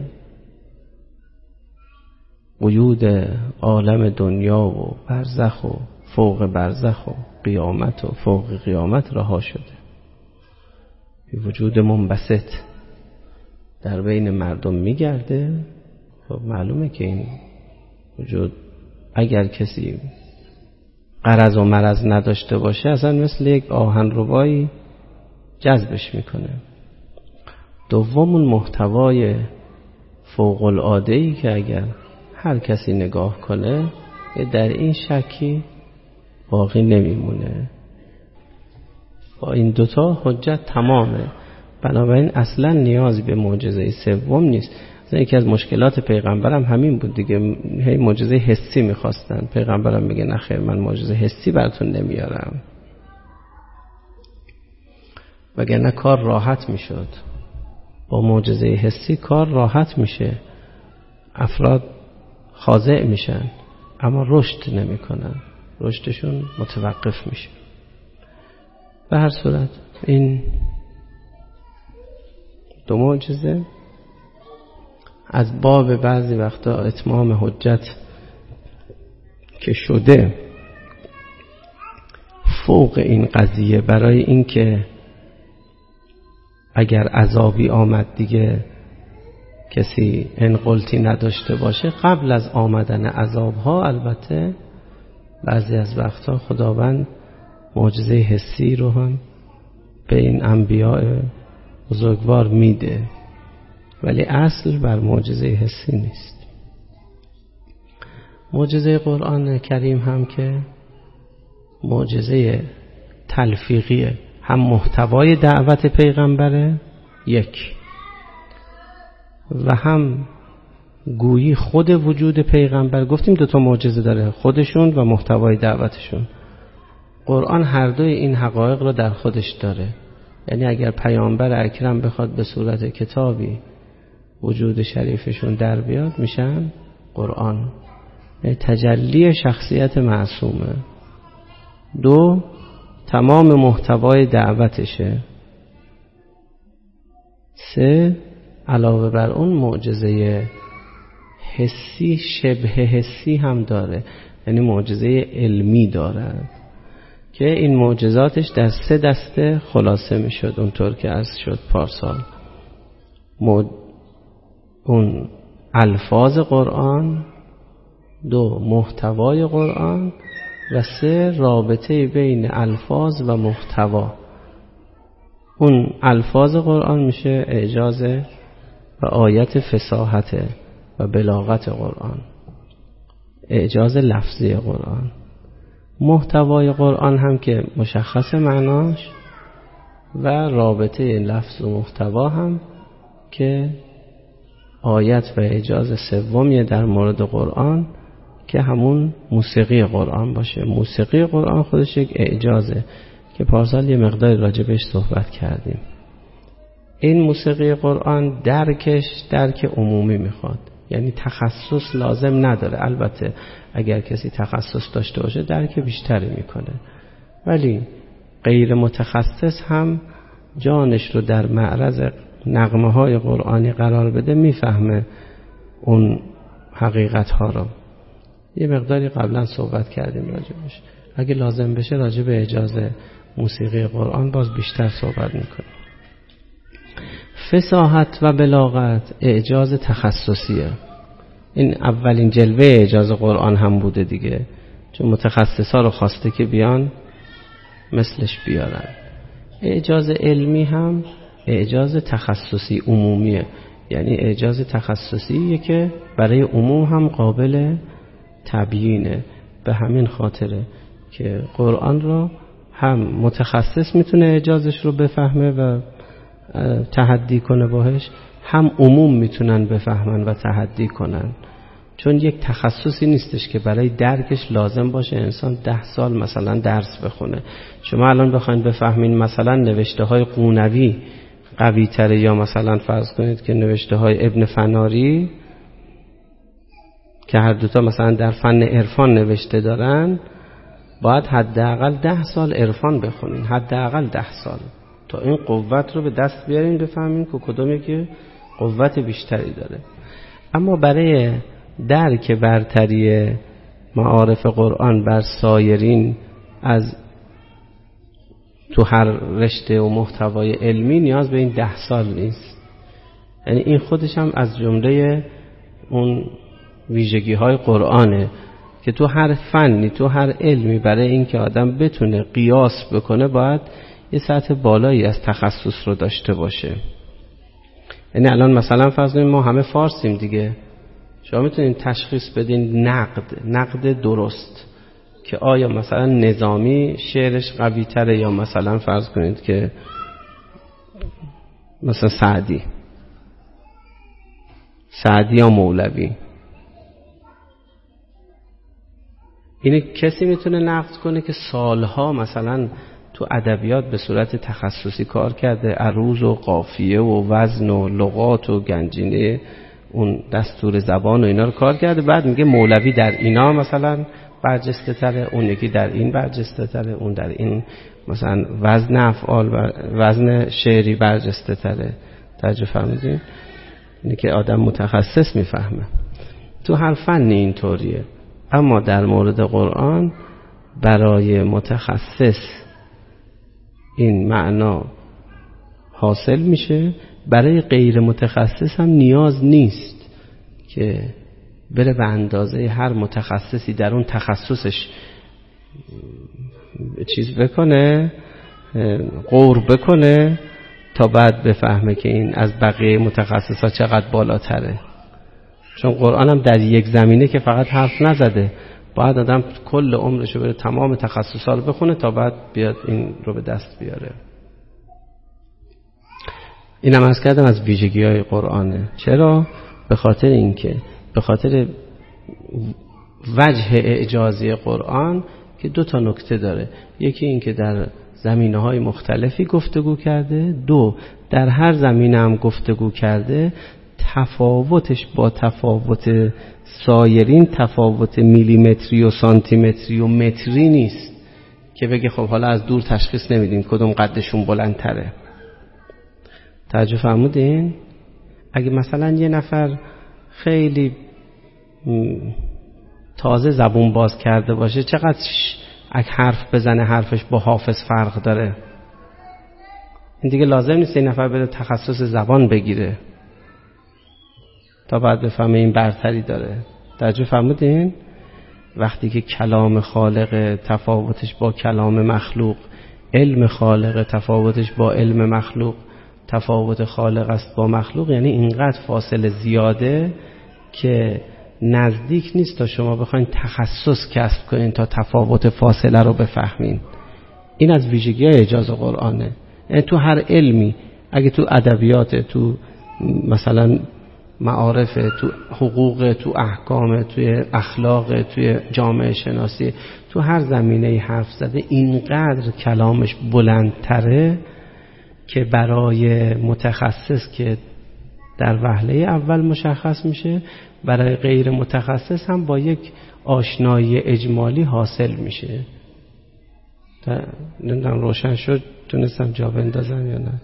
قیود عالم دنیا و برزخ و فوق برزخ و قیامت و فوق قیامت رها شده. یه وجود منبسط، در بین مردم میگرده. خب معلومه که این وجود اگر کسی غرض و مرض نداشته باشه اصلا مثل یک آهنربایی جذبش میکنه. دوم اون محتوای فوق العاده‌ای که اگر هر کسی نگاه کنه در این شکی باقی نمیمونه. با این دوتا حجت تمامه. بنابراین اصلا نیازی به معجزه سوم نیست. یکی از مشکلات پیغمبرم همین بود دیگه، هی معجزه حسی میخواستن. پیغمبرم میگه نه خیر، من معجزه حسی براتون نمیارم، وگرنه کار راحت میشد. با معجزه حسی کار راحت میشه، افراد خاضع میشن اما رشد نمیکنن، رشدشون متوقف میشه. به هر صورت این دو معجزه از باب بعضی وقتا اتمام حجت که شده فوق این قضیه، برای اینکه اگر عذابی آمد دیگه کسی انقلتی نداشته باشه. قبل از آمدن عذابها البته بعضی از وقتا خداوند معجزه حسی رو هم به این انبیاء بزرگوار میده، ولی اصل بر معجزه حسی نیست. معجزه قرآن کریم هم که معجزه تلفیقیه، هم محتوای دعوت پیغمبره یک، و هم گویی خود وجود پیغمبر. گفتیم دوتا معجزه داره، خودشون و محتوای دعوتشون. قرآن هر دوی این حقایق رو در خودش داره. یعنی اگر پیامبر اکرم بخواد به صورت کتابی وجود شریفشون در بیاد میشن قرآن، تجلی شخصیت معصومه. دو، تمام محتوای دعوتشه. سه، علاوه بر اون معجزه حسی شبه حسی هم داره، یعنی معجزه علمی داره که این معجزاتش در 3 دسته خلاصه می شد اونطور که عرض شد پارسال. اون الفاظ قرآن، 2 محتوای قرآن، و 3 رابطه بین الفاظ و محتوا. اون الفاظ قرآن میشه اعجاز و آیت فصاحت و بلاغت قرآن، اعجاز لفظی قرآن. محتوای قرآن هم که مشخص معناش، و رابطه لفظ و محتوا هم که آیت و اعجاز سومیه در مورد قرآن که همون موسیقی قرآن باشه. موسیقی قرآن خودش یک اعجازه که پارسال یه مقدار راجبش صحبت کردیم. این موسیقی قرآن درک عمومی میخواد، یعنی تخصص لازم نداره. البته اگر کسی تخصص داشته باشه درک بیشتری میکنه، ولی غیر متخصص هم جانش رو در معرض نغمه های قرآنی قرار بده میفهمه اون حقیقت ها رو. یه مقداری قبلا صحبت کردیم راجبش، اگه لازم بشه راجب اجازه موسیقی قرآن باز بیشتر صحبت میکنیم. فصاحت و بلاغت اعجاز تخصصیه. این اولین جلوه اعجاز قرآن هم بوده دیگه، چون متخصصا رو خواسته که بیان مثلش بیارن. اعجاز علمی هم اعجاز تخصصی عمومیه، یعنی اعجاز تخصصیه که برای عموم هم قابل تبیینه. به همین خاطره که قرآن رو هم متخصص میتونه اعجازش رو بفهمه و تحدی کنه باهش، هم عموم میتونن بفهمن و تحدی کنن. چون یک تخصصی نیستش که برای درکش لازم باشه انسان 10 سال مثلا درس بخونه. شما الان بخواید بفهمین مثلا نوشته های قونوی قوی تره یا مثلا فرض کنید که نوشته های ابن فناری که هر دوتا مثلا در فن عرفان نوشته دارن، باید حداقل 10 سال عرفان بخونین، حداقل 10 سال، تا این قوت رو به دست بیارین بفهمین که کدومی که قوت بیشتری داره. اما برای درک برتری معارف قرآن بر سایرین از تو هر رشته و محتوای علمی نیاز به این 10 سال نیست. یعنی این خودش هم از جمله اون ویژگی های قرآنه که تو هر فنی، تو هر علمی، برای اینکه آدم بتونه قیاس بکنه باید یه سطح بالایی از تخصص رو داشته باشه. یعنی الان مثلا فرض کنید ما همه فارسیم دیگه، شما میتونید تشخیص بدین نقد درست که آیا مثلا نظامی شعرش قوی تره یا مثلا فرض کنید که مثلا سعدی یا مولوی. اینه کسی میتونه نقد کنه که سالها مثلا تو ادبیات به صورت تخصصی کار کرده، عروض و قافیه و وزن و لغات و گنجینه اون دستور زبان و اینا رو کار کرده، بعد میگه مولوی در اینا مثلا برجسته تره، اون یکی در این برجسته تره، اون در این مثلا وزن افعال و وزن شعری برجسته تره. توجه فرمودین؟ اینه که آدم متخصص میفهمه. تو هر فنی اینطوریه، اما در مورد قرآن برای متخصص این معنا حاصل میشه، برای غیر متخصص هم نیاز نیست که بره به اندازه هر متخصصی در اون تخصصش چیز بکنه، غور بکنه تا بعد بفهمه که این از بقیه متخصصا چقدر بالاتره. چون قرآن هم در یک زمینه که فقط حرف نزده، باید آدم کل عمرشو بره تمام تخصصا رو بخونه تا بعد بیاد این رو به دست بیاره. اینم عرض کردم از ویژگی‌های قرآنه. چرا؟ به خاطر اینکه به خاطر وجه اعجازی قرآن که 2 نکته داره. یکی اینکه در زمینه‌های مختلفی گفتگو کرده، 2 در هر زمینه هم گفتگو کرده، تفاوتش با تفاوت سایرین تفاوت میلیمتری و سانتیمتری و متری نیست که بگه خب حالا از دور تشخیص نمیدیم کدوم قدشون بلندتره. توجه فرمودین؟ اگه مثلا یه نفر خیلی تازه زبون باز کرده باشه، چقدر اگه حرف بزنه حرفش با حافظ فرق داره. این دیگه لازم نیست این نفر بره تخصص زبان بگیره تا بعد بفهمه این برتری داره. توجه فرمودین؟ وقتی که کلام خالق تفاوتش با کلام مخلوق، علم خالق تفاوتش با علم مخلوق، تفاوت خالق است با مخلوق، یعنی اینقدر فاصله زیاده که نزدیک نیست تا شما بخواین تخصص کسب کنین تا تفاوت فاصله رو بفهمین. این از ویژگی اعجاز قرآنه. یعنی تو هر علمی، اگه تو ادبیات، تو مثلا معارف، تو حقوق، تو احکام، توی اخلاق، توی جامعه شناسی، تو هر زمینه حرف زده، اینقدر کلامش بلندتره که برای متخصص که در وهله اول مشخص میشه، برای غیر متخصص هم با یک آشنایی اجمالی حاصل میشه. نمیدونم روشن شد، تونستم جا بندازم یا نه؟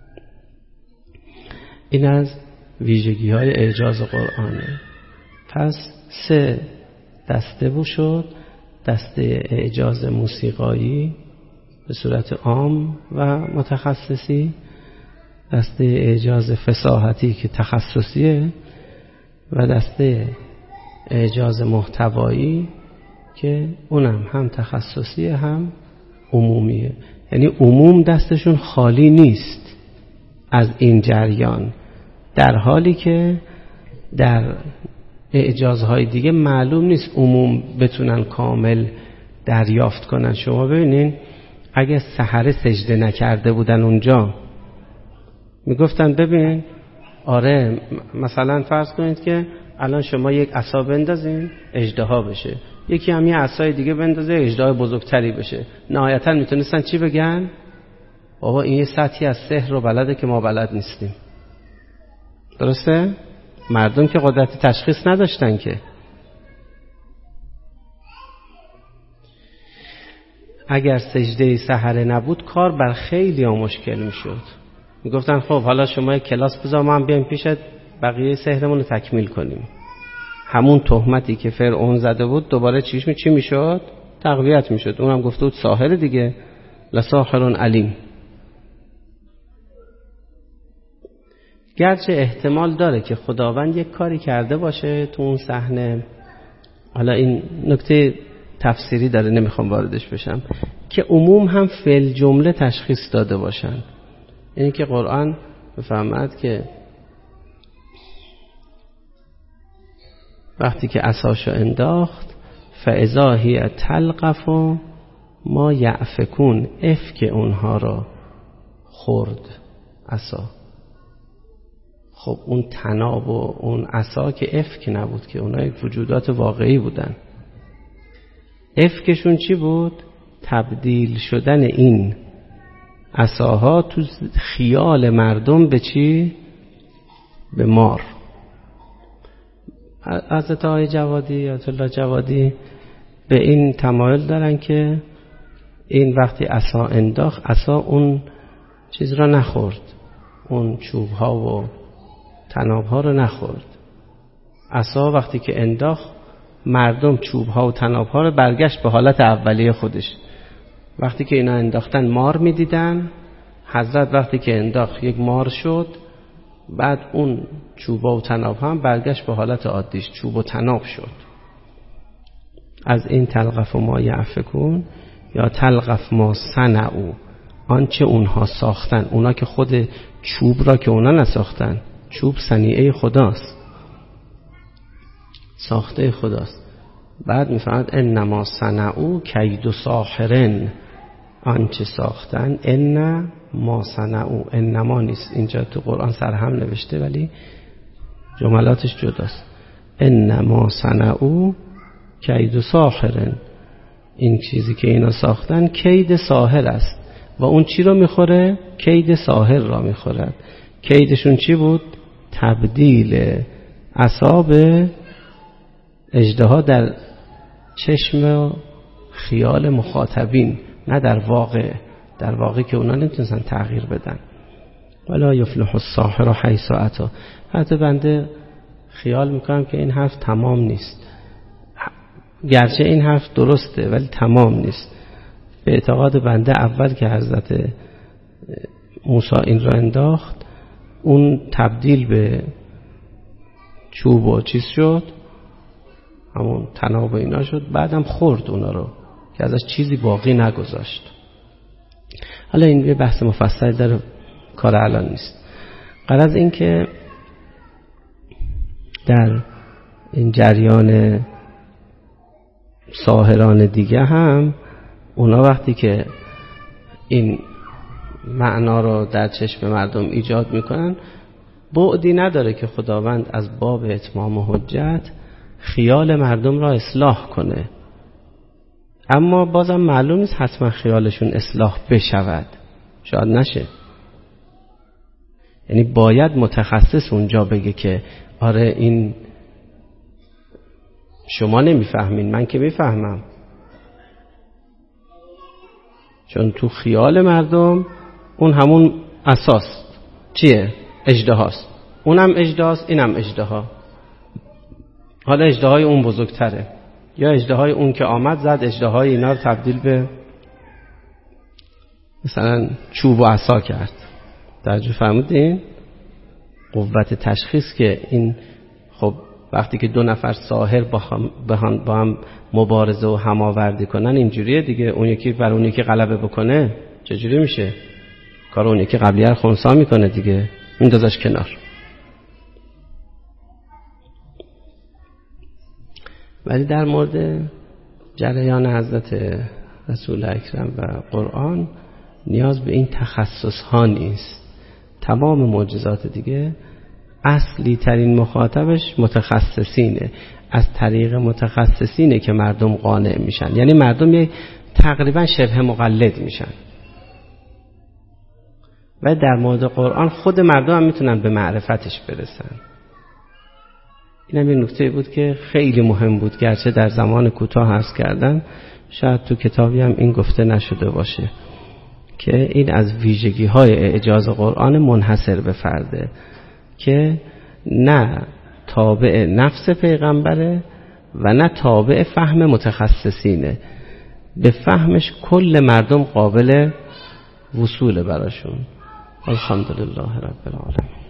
این از ویژگی های اعجاز قرآنه. پس 3 دسته بود شد: دسته اعجاز موسیقایی به صورت عام و متخصصی، دسته اعجاز فصاحتی که تخصصیه، و دسته اعجاز محتوایی که اونم هم تخصصیه هم عمومیه. یعنی عموم دستشون خالی نیست از این جریان، در حالی که در اعجازهای دیگه معلوم نیست عموم بتونن کامل دریافت کنن. شما ببینین اگه سحره سجده نکرده بودن اونجا، میگفتن ببین آره مثلا فرض کنید که الان شما یک عصا بندازین اژدها بشه، یکی هم یه عصای دیگه بندازه اژدهای بزرگتری بشه، نهایتا میتونستن چی بگن؟ بابا این یه سطحی از سحر رو بلده که ما بلد نیستیم. درسته؟ مردم که قدرت تشخیص نداشتن که. اگر سجده سحره نبود کار بر خیلی ها مشکل میشد. میگفتن خب حالا شما یک کلاس بذار ما هم بیایم پیشت بقیه سحرمون رو تکمیل کنیم. همون تهمتی که فرعون زده بود دوباره چی میشد؟ تقویت میشد. اونم گفته بود ساحر دیگه، لساحر علیم. گرچه احتمال داره که خداوند یک کاری کرده باشه تو اون صحنه، حالا این نکته تفسیری داره نمیخوام واردش بشم، که عموم هم فعل جمله تشخیص داده باشن. یعنی که قرآن بفرماد که وقتی که عصاشو انداخت فاذا هی تلقف ما یأفکون، افک اونها را خورد عصا. خب اون طناب و اون عصا که افک نبود، که اونها یک وجودات واقعی بودن. افکشون چی بود؟ تبدیل شدن این عصاها تو خیال مردم به چی؟ به مار. حضرت آقای جوادی، آیت الله جوادی به این تمایل دارن که این وقتی عصا انداخت، عصا اون چیز را نخورد، اون چوب ها و طناب ها را نخورد. عصا وقتی که انداخت، مردم چوب ها و طناب ها را برگشت به حالت اولیه خودش. وقتی که اینا انداختن مار می دیدن، حضرت وقتی که انداخت یک مار شد، بعد اون چوبا و طناب هم برگشت به حالت عادیش، چوب و طناب شد. از این تلقف ما یأفکون یا تلقف ما صنعوا، آنچه اونها ساختن. اونا که خود چوب را که اونا نساختن، چوب صنیعه خداست، ساخته خداست. بعد میفرماد انما صنعوا کید ساحرن، آنچه ساختن. ان ما صنعوا، انما نیست اینجا تو قرآن سرهم نوشته ولی جملاتش جداست. انما صنعوا کید ساحرن، این چیزی که اینا ساختن کید ساحر است. و اون چی رو میخوره؟ کید ساحر را میخورد. کیدشون چی بود؟ تبدیل عصا به اژدها در چشم و خیال مخاطبین، نه در واقع. در واقع که اونا نمیتونن تغییر بدن. ولا یفلح الساحر حیث اتی. حتی بنده خیال میکنم که این حرف تمام نیست، گرچه این حرف درسته ولی تمام نیست. به اعتقاد بنده اول که حضرت موسی این را انداخت، اون تبدیل به چوب و چیز شد، همون طناب و اینا شد، بعدم خورد اونا رو که ازش چیزی باقی نگذاشت. حالا این یه بحث مفصل داره، کار الان نیست. غرض این که در این جریان ساحران دیگه هم اونا وقتی که این معنا رو در چشم مردم ایجاد میکنن، بعدی نداره که خداوند از باب اتمام حجت خیال مردم را اصلاح کنه. اما بازم معلوم نیست حتما خیالشون اصلاح بشود، شاید نشه. یعنی باید متخصص اونجا بگه که آره این شما نمیفهمین، من که میفهمم. چون تو خیال مردم اون همون اساس چیه؟ اژدهاست. اونم اژدهاست، اینم اژدها. حالا اژدهای اون بزرگتره، یا اژدهای اون که آمد زد اژدهای اینا رو تبدیل به مثلا چوب و عصا کرد. توجه فرمودین؟ قوت تشخیص که این، خب وقتی که دو نفر ساحر با هم مبارزه و هماوردی کنن اینجوریه دیگه. اون یکی بر اون یکی غلبه بکنه چجوری میشه؟ کار اون یکی قبلیه رو خنثی میکنه دیگه، میندازش کنار. ولی در مورد جریان حضرت رسول اکرم و قرآن نیاز به این تخصص ها نیست. تمام معجزات دیگه اصلی ترین مخاطبش متخصصینه. از طریق متخصصینه که مردم قانع میشن، یعنی مردم تقریبا شبه مقلد میشن. و در مورد قرآن خود مردم هم میتونن به معرفتش برسن. این هم یه نکته بود که خیلی مهم بود، گرچه در زمان کوتاه عرض کردم، شاید تو کتابی هم این گفته نشده باشه که این از ویژگی های اعجاز قرآن منحصر به فرده که نه تابع نفس پیغمبره و نه تابع فهم متخصصینه. به فهمش کل مردم قابل وصول براشون. الحمدلله رب العالمین.